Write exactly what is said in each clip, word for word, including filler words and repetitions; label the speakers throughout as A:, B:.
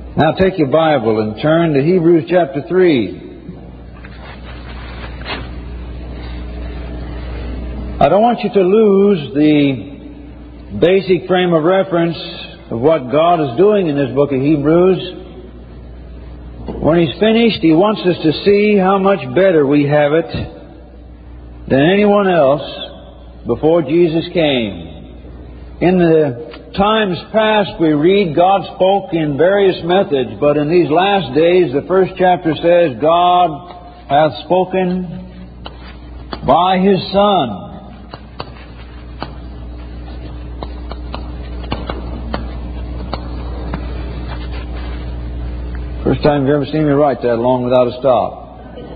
A: Now take your Bible and turn to Hebrews chapter three. I don't want you to lose the basic frame of reference of what God is doing in this book of Hebrews. When He's finished, He wants us to see how much better we have it than anyone else before Jesus came. In the times past, we read God spoke in various methods, but in these last days, the first chapter says, God hath spoken by His Son. First time you've ever seen me write that long without a stop.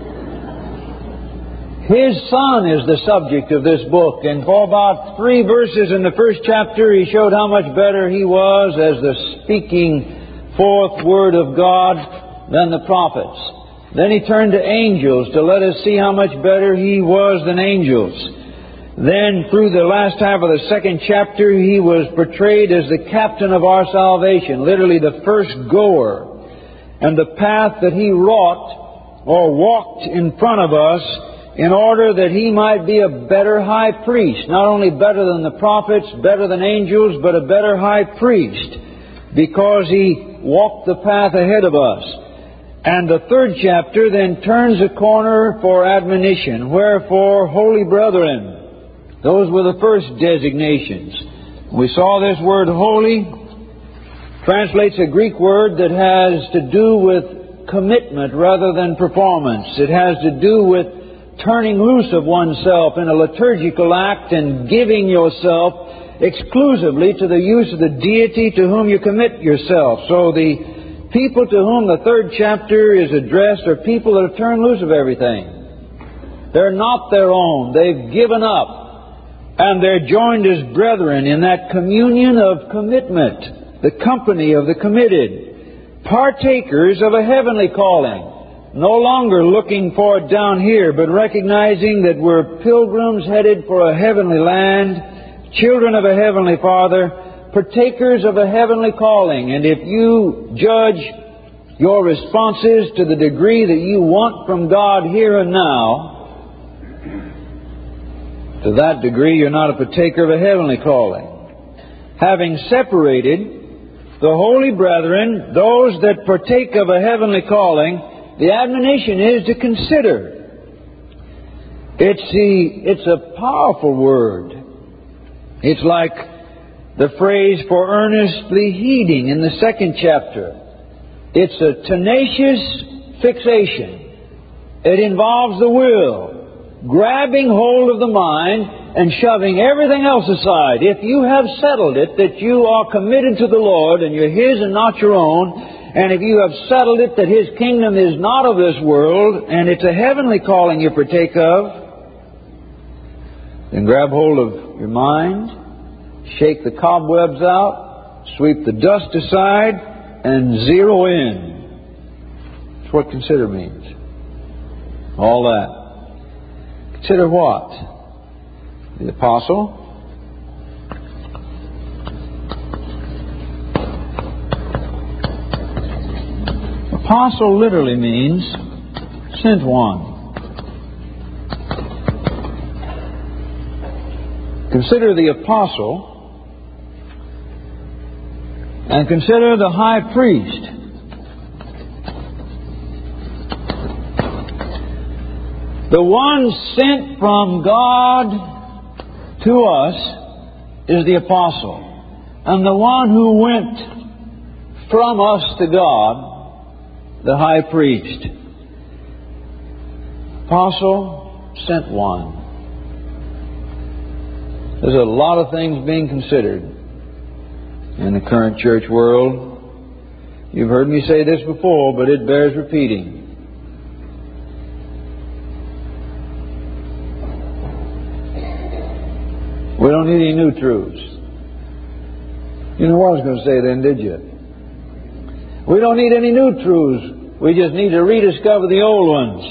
A: His Son is the subject of this book, and for about three verses in the first chapter, He showed how much better He was as the speaking forth Word of God than the prophets. Then He turned to angels to let us see how much better He was than angels. Then through the last half of the second chapter, He was portrayed as the captain of our salvation, literally the first goer. And the path that He wrought or walked in front of us in order that He might be a better high priest. Not only better than the prophets, better than angels, but a better high priest, because He walked the path ahead of us. And the third chapter then turns a corner for admonition. Wherefore, holy brethren, those were the first designations. We saw this word holy translates a Greek word that has to do with commitment rather than performance. It has to do with turning loose of oneself in a liturgical act and giving yourself exclusively to the use of the deity to whom you commit yourself. So the people to whom the third chapter is addressed are people that have turned loose of everything. They're not their own. They've given up. And they're joined as brethren in that communion of commitment, the company of the committed, partakers of a heavenly calling, no longer looking for it down here, but recognizing that we're pilgrims headed for a heavenly land, children of a heavenly Father, partakers of a heavenly calling. And if you judge your responses to the degree that you want from God here and now, to that degree you're not a partaker of a heavenly calling. Having separated the holy brethren, those that partake of a heavenly calling, the admonition is to consider. It's the, it's a powerful word. It's like the phrase for earnestly heeding in the second chapter. It's a tenacious fixation. It involves the will, grabbing hold of the mind and shoving everything else aside. If you have settled it that you are committed to the Lord and you're His and not your own, and if you have settled it that His kingdom is not of this world and it's a heavenly calling you partake of, then grab hold of your mind, shake the cobwebs out, sweep the dust aside, and zero in. That's what consider means. All that. Consider what? The apostle. Apostle literally means sent one. Consider the apostle and consider the high priest. The one sent from God to us is the apostle. And the one who went from us to God, the high priest. Apostle, sent one. There's a lot of things being considered in the current church world. You've heard me say this before, but it bears repeating. We don't need any new truths. You know what I was going to say then, did you? We don't need any new truths. We just need to rediscover the old ones.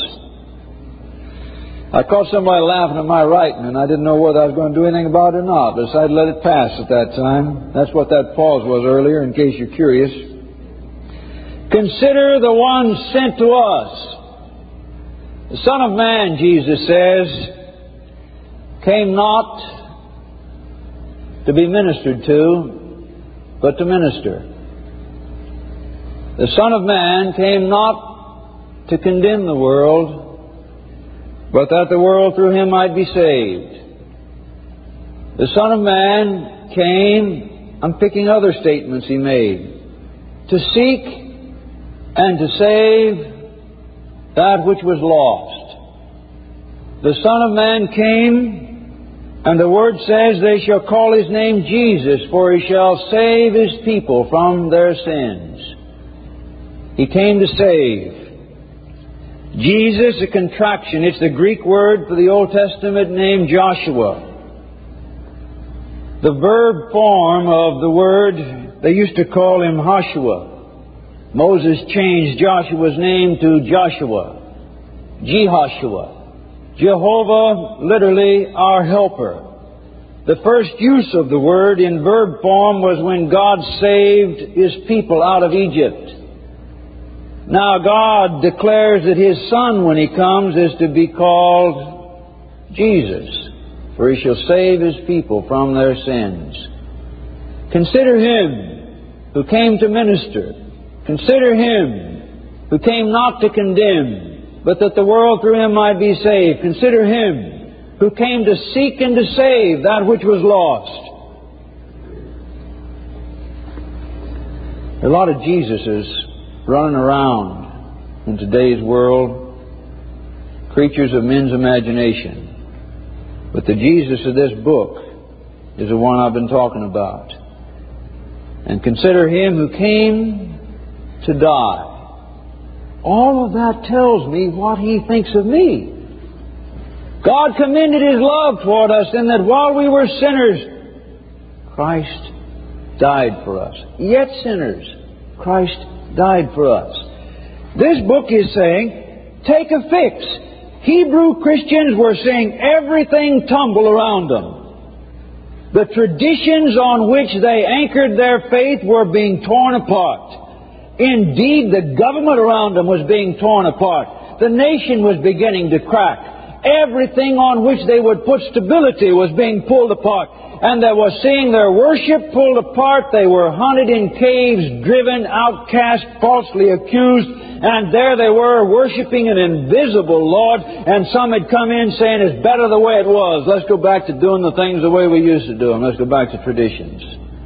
A: I caught somebody laughing at my writing, and I didn't know whether I was going to do anything about it or not. I decided to let it pass at that time. That's what that pause was earlier, in case you're curious. Consider the one sent to us. The Son of Man, Jesus says, came not to be ministered to, but to minister. The Son of Man came not to condemn the world, but that the world through Him might be saved. The Son of Man came, I'm picking other statements He made, to seek and to save that which was lost. The Son of Man came, and the Word says they shall call His name Jesus, for He shall save His people from their sins. He came to save. Jesus, a contraction. It's the Greek word for the Old Testament name Joshua. The verb form of the word, they used to call him Hoshua. Moses changed Joshua's name to Joshua. Jehoshua. Jehovah, literally, our helper. The first use of the word in verb form was when God saved His people out of Egypt. Now God declares that His Son, when He comes, is to be called Jesus, for He shall save His people from their sins. Consider Him who came to minister. Consider Him who came not to condemn, but that the world through Him might be saved. Consider Him who came to seek and to save that which was lost. There are a lot of Jesuses running around in today's world, creatures of men's imagination. But the Jesus of this book is the one I've been talking about. And consider Him who came to die. All of that tells me what He thinks of me. God commended His love toward us in that while we were sinners, Christ died for us. Yet sinners, Christ died for us. This book is saying, take a fix. Hebrew Christians were seeing everything tumble around them. The traditions on which they anchored their faith were being torn apart. Indeed, the government around them was being torn apart. The nation was beginning to crack. Everything on which they would put stability was being pulled apart. And they were seeing their worship pulled apart. They were hunted in caves, driven, outcast, falsely accused. And there they were worshiping an invisible Lord. And some had come in saying, it's better the way it was. Let's go back to doing the things the way we used to do them. Let's go back to traditions.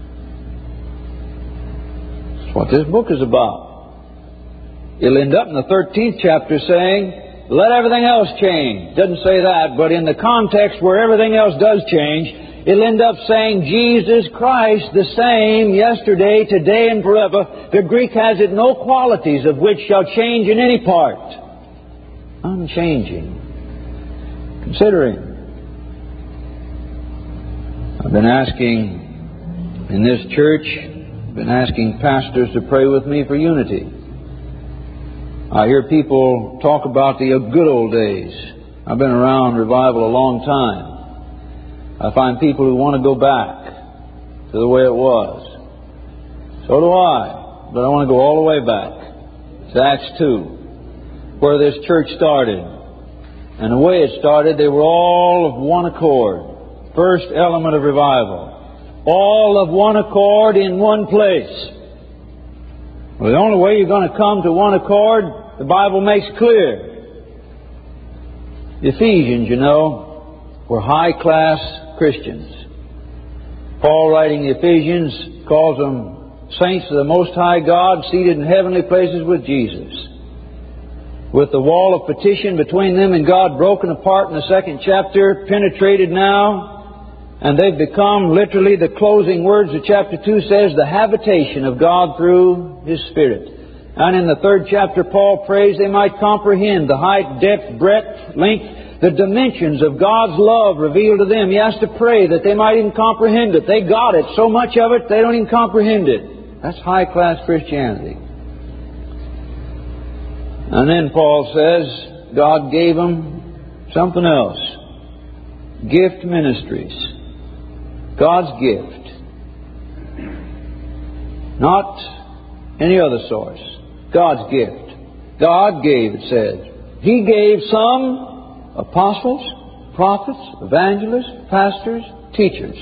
A: That's what this book is about. It'll end up in the thirteenth chapter saying, let everything else change. Doesn't say that, but in the context where everything else does change, it'll end up saying Jesus Christ the same yesterday, today, and forever. The Greek has it, no qualities of which shall change in any part. Unchanging. Considering. I've been asking in this church, I've been asking pastors to pray with me for unity. I hear people talk about the good old days. I've been around revival a long time. I find people who want to go back to the way it was. So do I. But I want to go all the way back to Acts two, where this church started. And the way it started, they were all of one accord. First element of revival. All of one accord in one place. Well, the only way you're going to come to one accord, the Bible makes clear. The Ephesians, you know, were high-class Christians. Paul, writing the Ephesians, calls them saints of the Most High God, seated in heavenly places with Jesus. With the wall of partition between them and God broken apart in the second chapter, penetrated now, and they've become, literally, the closing words of chapter two says, the habitation of God through His Spirit. And in the third chapter, Paul prays they might comprehend the height, depth, breadth, length, the dimensions of God's love revealed to them. He has to pray that they might even comprehend it. They got it. So much of it, they don't even comprehend it. That's high-class Christianity. And then Paul says, God gave them something else. Gift ministries. God's gift. Not any other source. God's gift. God gave, it says. He gave some apostles, prophets, evangelists, pastors, teachers.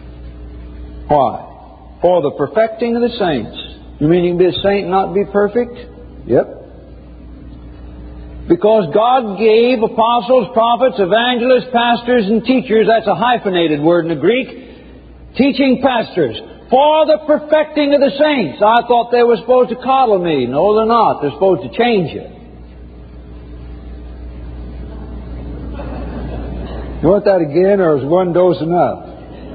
A: Why? For the perfecting of the saints. You mean you can be a saint and not be perfect? Yep. Because God gave apostles, prophets, evangelists, pastors, and teachers. That's a hyphenated word in the Greek. Teaching pastors. For the perfecting of the saints. I thought they were supposed to coddle me. No, they're not. They're supposed to change you. You want that again, or is one dose enough?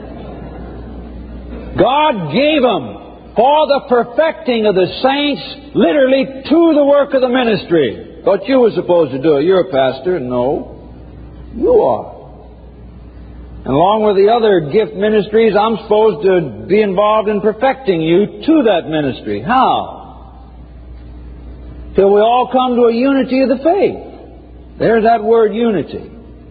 A: God gave them for the perfecting of the saints, literally to the work of the ministry. Thought you were supposed to do it. You're a pastor. No, you are. And along with the other gift ministries, I'm supposed to be involved in perfecting you to that ministry. How? Till we all come to a unity of the faith. There's that word unity.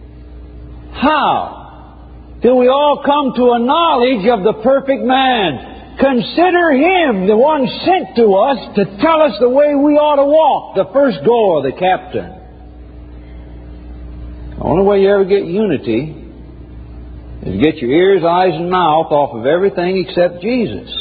A: How? Till we all come to a knowledge of the perfect man. Consider Him, the one sent to us to tell us the way we ought to walk, the first goer, the captain. The only way you ever get unity is get your ears, eyes, and mouth off of everything except Jesus.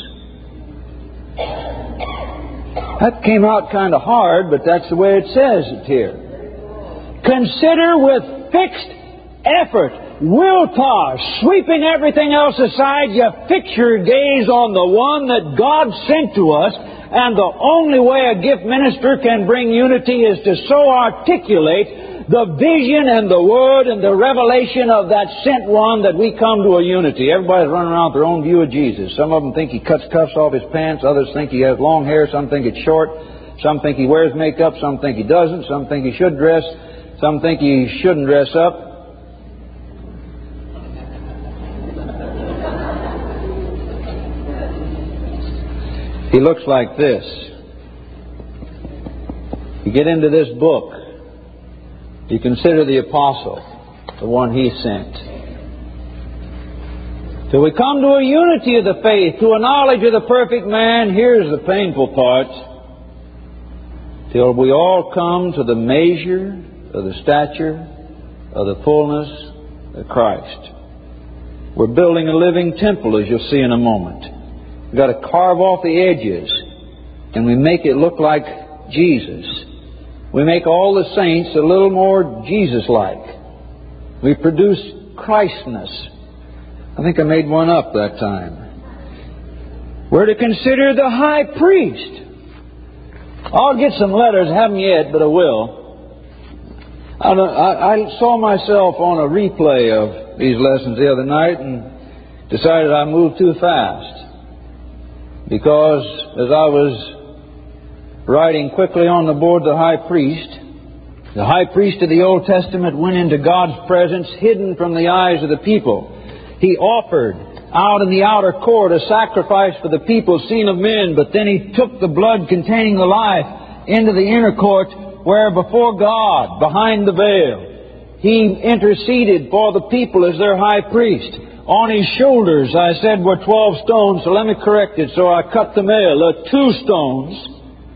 A: That came out kind of hard, but that's the way it says it here. Consider with fixed effort, willpower, sweeping everything else aside, you fix your gaze on the one that God sent to us, and the only way a gift minister can bring unity is to so articulate the vision and the word and the revelation of that sent one that we come to a unity. Everybody's running around with their own view of Jesus. Some of them think He cuts cuffs off His pants. Others think He has long hair. Some think it's short. Some think He wears makeup. Some think He doesn't. Some think He should dress. Some think He shouldn't dress up. He looks like this. You get into this book. You consider the apostle, the one He sent. Till we come to a unity of the faith, to a knowledge of the perfect man, here's the painful part. Till we all come to the measure of the stature of the fullness of Christ. We're building a living temple, as you'll see in a moment. We've got to carve off the edges, and we make it look like Jesus. We make all the saints a little more Jesus-like. We produce Christness. I think I made one up that time. We're to consider the high priest. I'll get some letters. I haven't yet, but I will. I, I, I saw myself on a replay of these lessons the other night and decided I moved too fast. Because as I was writing quickly on the board, the high priest, the high priest of the Old Testament went into God's presence hidden from the eyes of the people. He offered out in the outer court a sacrifice for the people seen of men, but then He took the blood containing the life into the inner court where before God, behind the veil, He interceded for the people as their high priest. On His shoulders, I said, were twelve stones, so let me correct it. So I cut the mail. There are two stones.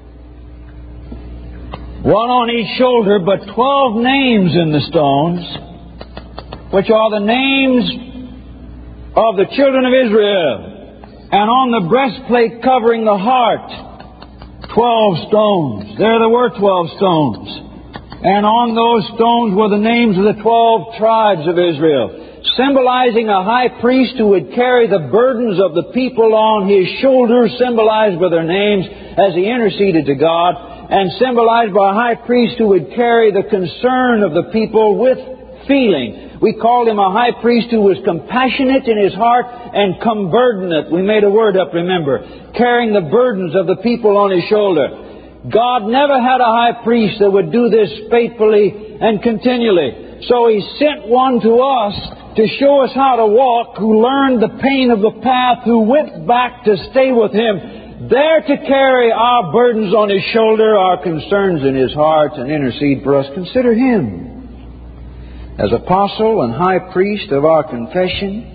A: One on each shoulder, but twelve names in the stones, which are the names of the children of Israel. And on the breastplate covering the heart, twelve stones. There there were twelve stones. And on those stones were the names of the twelve tribes of Israel, symbolizing a high priest who would carry the burdens of the people on his shoulders, symbolized by their names as he interceded to God, and symbolized by a high priest who would carry the concern of the people with feeling. We called him a high priest who was compassionate in his heart and comburdenate. We made a word up, remember, carrying the burdens of the people on his shoulder. God never had a high priest that would do this faithfully and continually. So He sent one to us to show us how to walk, who learned the pain of the path, who went back to stay with Him, there to carry our burdens on His shoulder, our concerns in His heart, and intercede for us. Consider Him as apostle and high priest of our confession,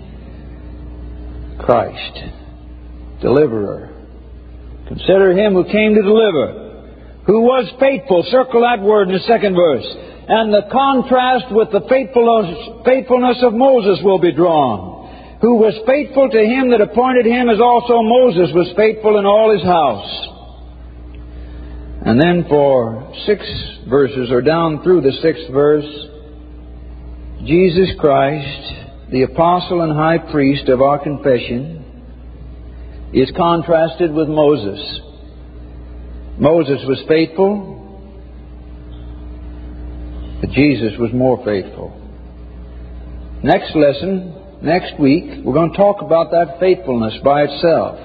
A: Christ, deliverer. Consider Him who came to deliver, who was faithful. Circle that word in the second verse. And the contrast with the faithfulness, faithfulness of Moses will be drawn, who was faithful to him that appointed him, as also Moses was faithful in all his house. And then for six verses, or down through the sixth verse, Jesus Christ, the apostle and high priest of our confession, is contrasted with Moses. Moses was faithful, but Jesus was more faithful. Next lesson, next week, we're going to talk about that faithfulness by itself.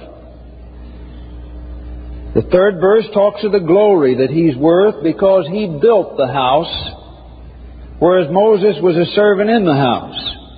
A: The third verse talks of the glory that he's worth because he built the house, whereas Moses was a servant in the house.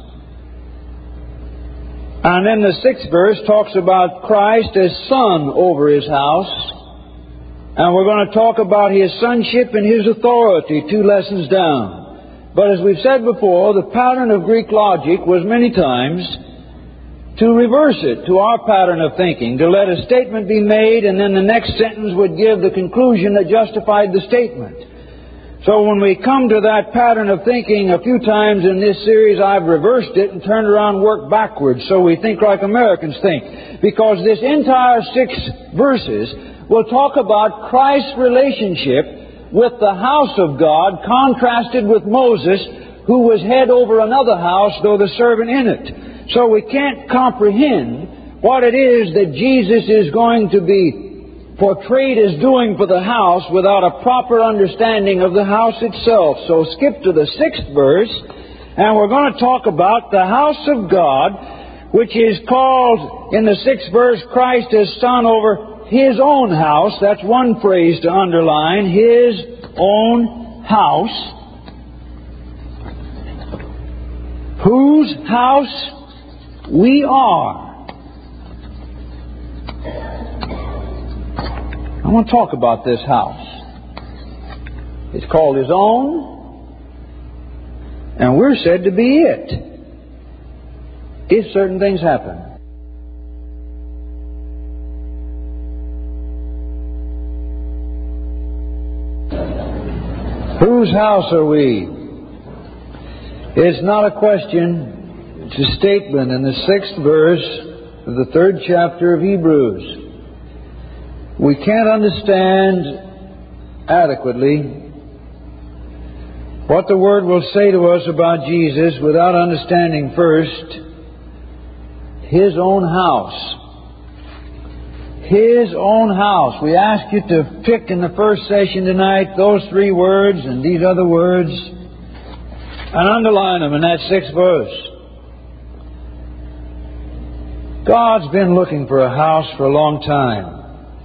A: And then the sixth verse talks about Christ as son over his house. And we're going to talk about his sonship and his authority two lessons down. But as we've said before, the pattern of Greek logic was many times to reverse it to our pattern of thinking, to let a statement be made and then the next sentence would give the conclusion that justified the statement. So when we come to that pattern of thinking, a few times in this series I've reversed it and turned around and worked backwards so we think like Americans think. Because this entire six verses will talk about Christ's relationship with the house of God contrasted with Moses, who was head over another house, though the servant in it. So we can't comprehend what it is that Jesus is going to be portrayed as doing for the house without a proper understanding of the house itself. So skip to the sixth verse, and we're going to talk about the house of God, which is called in the sixth verse Christ as son over his own house. That's one phrase to underline. His own house. Whose house we are. I want to talk about this house. It's called his own, and we're said to be it, if certain things happen. Whose house are we? It's not a question, it's a statement in the sixth verse of the third chapter of Hebrews. We can't understand adequately what the Word will say to us about Jesus without understanding first His own house. His own house. We ask you to pick in the first session tonight those three words and these other words and underline them in that sixth verse. God's been looking for a house for a long time.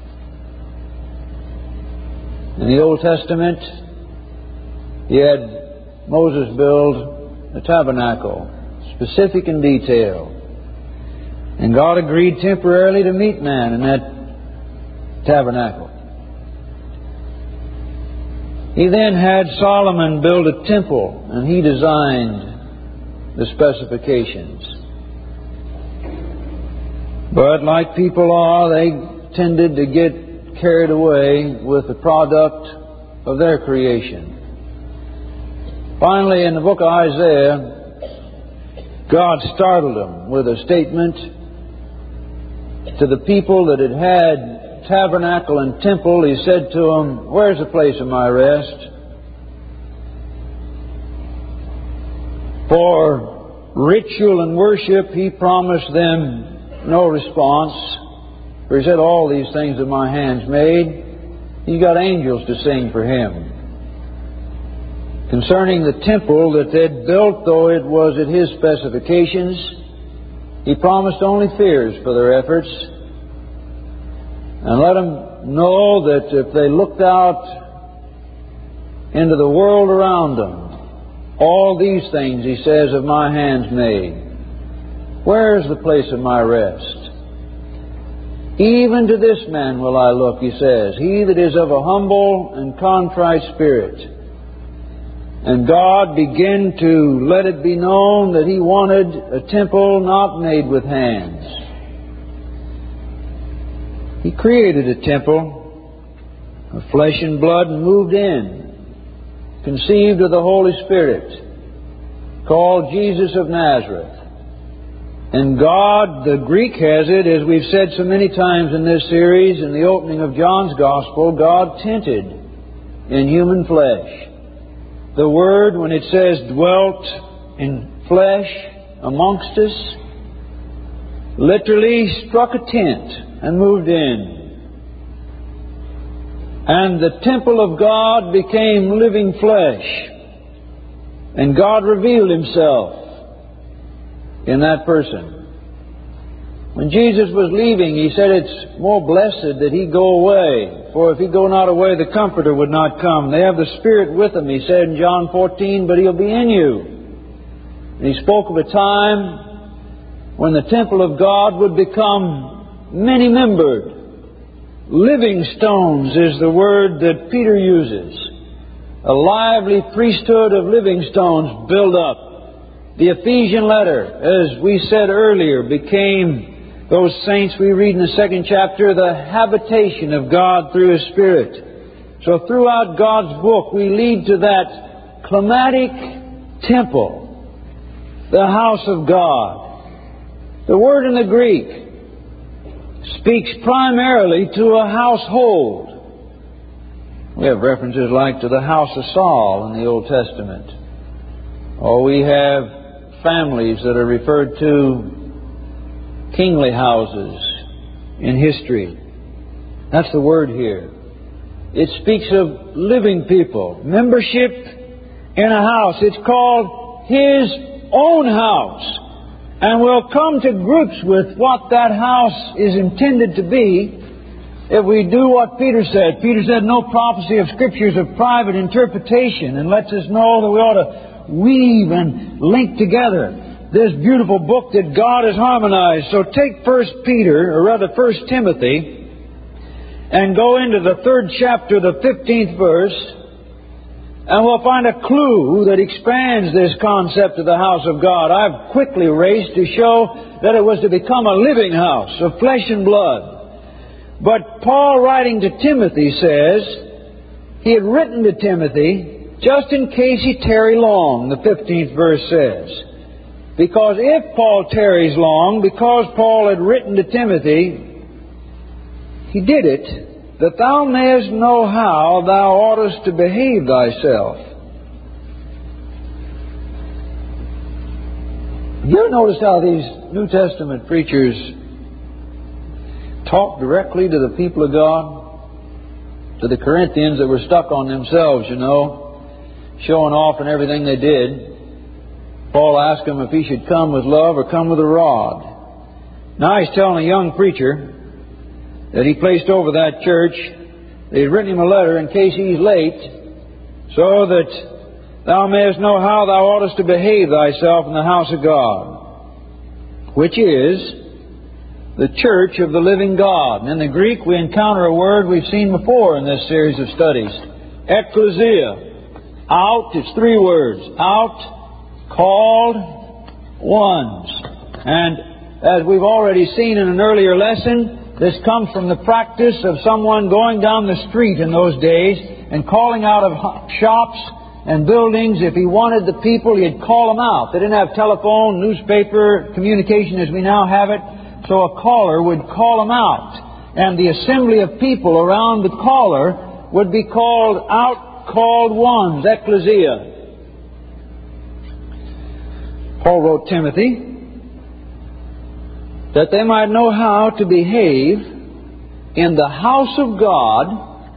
A: In the Old Testament, He had Moses build a tabernacle, specific in detail. And God agreed temporarily to meet man in that tabernacle. He then had Solomon build a temple, and he designed the specifications. But like people are, they tended to get carried away with the product of their creation. Finally, in the book of Isaiah, God startled them with a statement to the people that had had tabernacle and temple. He said to them, "Where's the place of my rest?" For ritual and worship, He promised them no response. For He said, "All these things that my hands made, He got angels to sing for Him." Concerning the temple that they'd built, though it was at His specifications, He promised only fears for their efforts, and let them know that if they looked out into the world around them, all these things, He says, of my hands made. Where is the place of my rest? Even to this man will I look, He says, he that is of a humble and contrite spirit. And God began to let it be known that He wanted a temple not made with hands. He created a temple, of flesh and blood, and moved in, conceived of the Holy Spirit, called Jesus of Nazareth. And God, the Greek has it, as we've said so many times in this series, in the opening of John's Gospel, God tinted in human flesh. The Word, when it says dwelt in flesh amongst us, literally struck a tent and moved in. And the temple of God became living flesh. And God revealed Himself in that person. When Jesus was leaving, He said it's more blessed that He go away. For if He go not away, the Comforter would not come. They have the Spirit with Him, He said in John fourteen, but He'll be in you. And He spoke of a time when the temple of God would become many-membered. Living stones is the word that Peter uses. A lively priesthood of living stones build up. The Ephesian letter, as we said earlier, became those saints we read in the second chapter, the habitation of God through His Spirit. So throughout God's book, we lead to that climatic temple, the house of God. The word in the Greek speaks primarily to a household. We have references like to the house of Saul in the Old Testament. Or we have families that are referred to kingly houses in history. That's the word here. It speaks of living people, membership in a house. It's called His own house. And we'll come to grips with what that house is intended to be if we do what Peter said. Peter said no prophecy of Scripture is of private interpretation, and lets us know that we ought to weave and link together this beautiful book that God has harmonized. So take First Peter, or rather First Timothy, and go into the third chapter, the fifteenth verse, and we'll find a clue that expands this concept of the house of God. I've quickly raced to show that it was to become a living house of flesh and blood. But Paul, writing to Timothy, says he had written to Timothy just in case he tarry long, the fifteenth verse says. Because if Paul tarries long, because Paul had written to Timothy, he did it that thou mayest know how thou oughtest to behave thyself. You ever noticed how these New Testament preachers talk directly to the people of God? To the Corinthians that were stuck on themselves, you know, showing off in everything they did. Paul asked him if he should come with love or come with a rod. Now he's telling a young preacher that he placed over that church, that he'd written him a letter in case he's late, so that thou mayest know how thou oughtest to behave thyself in the house of God, which is the church of the living God. And in the Greek we encounter a word we've seen before in this series of studies. Ecclesia. Out, it's three words. Out, called, ones. And as we've already seen in an earlier lesson, this comes from the practice of someone going down the street in those days and calling out of shops and buildings. If he wanted the people, he'd call them out. They didn't have telephone, newspaper, communication as we now have it, so a caller would call them out. And the assembly of people around the caller would be called out, called ones, ecclesia. Paul wrote Timothy that they might know how to behave in the house of God,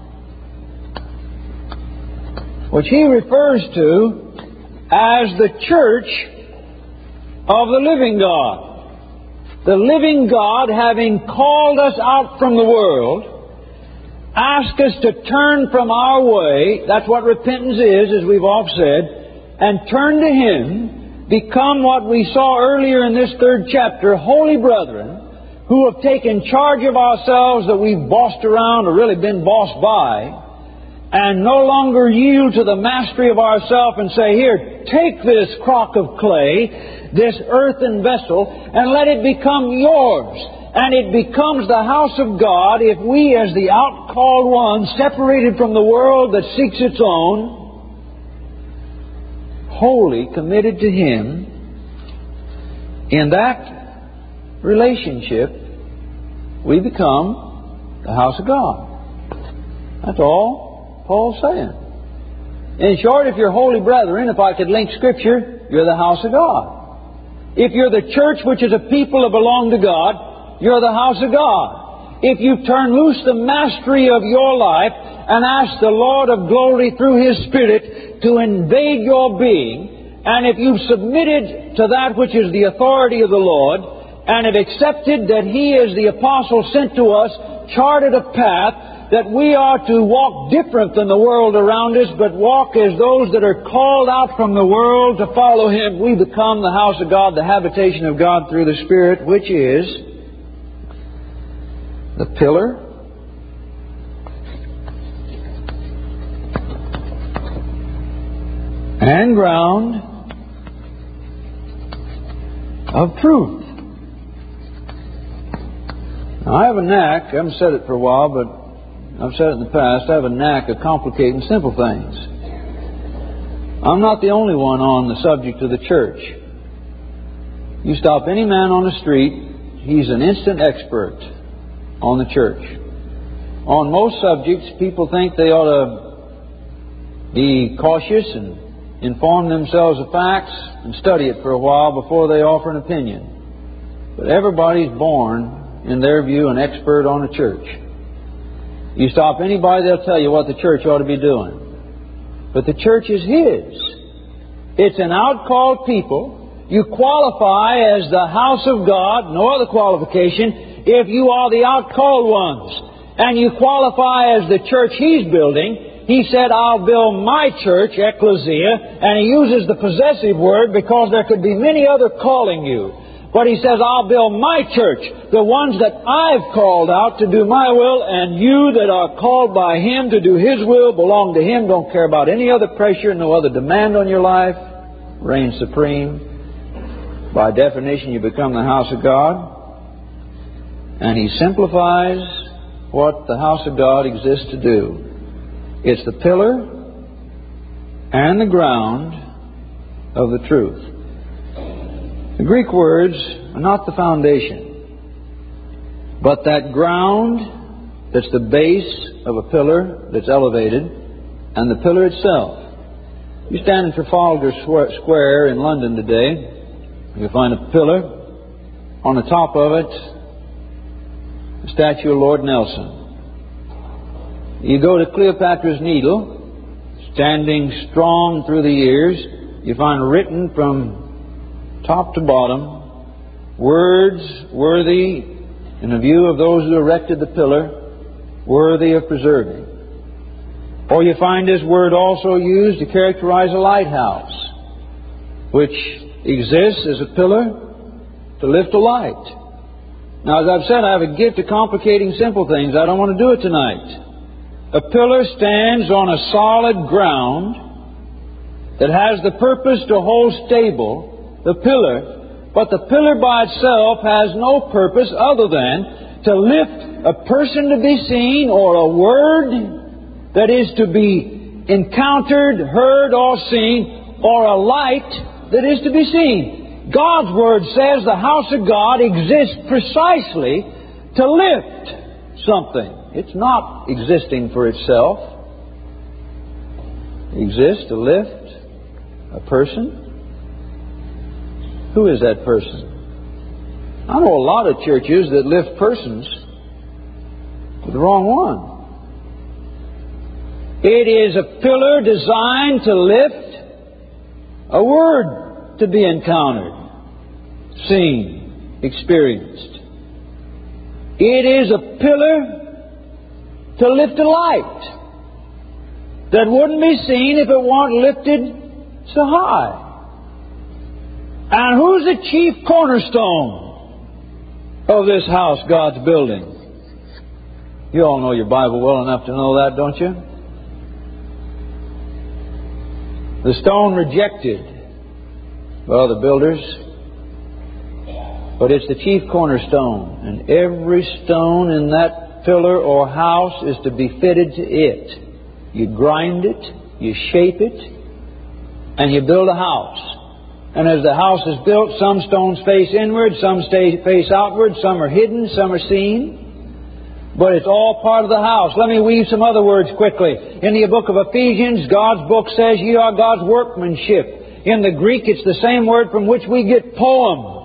A: which he refers to as the church of the living God. The living God, having called us out from the world, asked us to turn from our way, that's what repentance is, as we've all said, and turn to Him, become what we saw earlier in this third chapter, holy brethren, who have taken charge of ourselves that we've bossed around or really been bossed by, and no longer yield to the mastery of ourselves and say, here, take this crock of clay, this earthen vessel, and let it become yours. And it becomes the house of God if we, as the outcalled ones, separated from the world that seeks its own, wholly committed to Him, in that relationship, we become the house of God. That's all Paul's saying. In short, if you're holy brethren, if I could link Scripture, you're the house of God. If you're the church which is a people that belong to God, you're the house of God. If you turn loose the mastery of your life and ask the Lord of glory through His Spirit to invade your being, and if you've submitted to that which is the authority of the Lord, and have accepted that He is the apostle sent to us, charted a path that we are to walk different than the world around us, but walk as those that are called out from the world to follow Him, we become the house of God, the habitation of God through the Spirit, which is the pillar and ground of truth. Now, I have a knack, I haven't said it for a while, but I've said it in the past, I have a knack of complicating simple things. I'm not the only one on the subject of the church. You stop any man on the street, he's an instant expert on the church. On most subjects, people think they ought to be cautious and inform themselves of facts and study it for a while before they offer an opinion. But everybody's born, in their view, an expert on the church. You stop anybody, they'll tell you what the church ought to be doing. But the church is His. It's an outcalled people. You qualify as the house of God, no other qualification, if you are the outcalled ones. And you qualify as the church He's building. He said, I'll build my church, ecclesia, and He uses the possessive word because there could be many other calling you. But He says, I'll build my church, the ones that I've called out to do my will, and you that are called by Him to do His will belong to Him, don't care about any other pressure, no other demand on your life, reign supreme. By definition, you become the house of God. And He simplifies what the house of God exists to do. It's the pillar and the ground of the truth. The Greek words are not the foundation, but that ground that's the base of a pillar that's elevated, and the pillar itself. You stand in Trafalgar Square in London today, you'll find a pillar. On the top of it, the statue of Lord Nelson. You go to Cleopatra's Needle, standing strong through the years, you find written from top to bottom, words worthy, in the view of those who erected the pillar, worthy of preserving. Or you find this word also used to characterize a lighthouse, which exists as a pillar to lift a light. Now, as I've said, I have a gift of complicating simple things. I don't want to do it tonight. A pillar stands on a solid ground that has the purpose to hold stable the pillar, but the pillar by itself has no purpose other than to lift a person to be seen, or a word that is to be encountered, heard, or seen, or a light that is to be seen. God's Word says the house of God exists precisely to lift something. It's not existing for itself. It exists to lift a person. Who is that person? I know a lot of churches that lift persons, but the wrong one. It is a pillar designed to lift a word to be encountered, seen, experienced. It is a pillar to lift a light that wouldn't be seen if it weren't lifted so high. And who's the chief cornerstone of this house God's building? You all know your Bible well enough to know that, don't you? The stone rejected by the builders But it's the chief cornerstone, and every stone in that pillar or house is to be fitted to it. You grind it, you shape it, and you build a house. And as the house is built, some stones face inward, some stay, face outward, some are hidden, some are seen. But it's all part of the house. Let me weave some other words quickly. In the book of Ephesians, God's book says, "Ye are God's workmanship." In the Greek, it's the same word from which we get poem.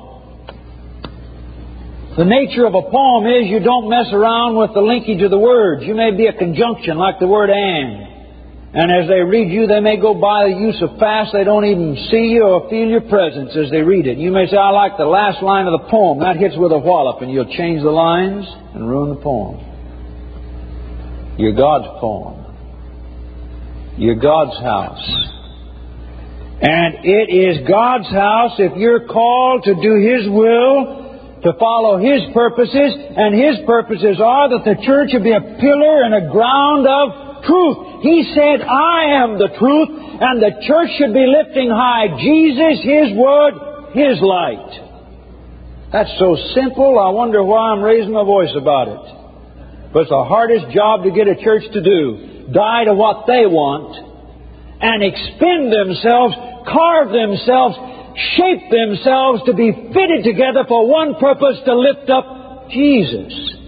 A: The nature of a poem is you don't mess around with the linkage of the words. You may be a conjunction like the word "and." And as they read you, they may go by the use of fast. They don't even see you or feel your presence as they read it. You may say, "I like the last line of the poem." That hits with a wallop, and you'll change the lines and ruin the poem. You're God's poem. You're God's house. And it is God's house if you're called to do His will, to follow His purposes. And His purposes are that the church will be a pillar and a ground of truth. He said, "I am the truth," and the church should be lifting high Jesus, His Word, His light. That's so simple, I wonder why I'm raising my voice about it. But it's the hardest job to get a church to do. Die to what they want and expend themselves, carve themselves, shape themselves to be fitted together for one purpose, to lift up Jesus.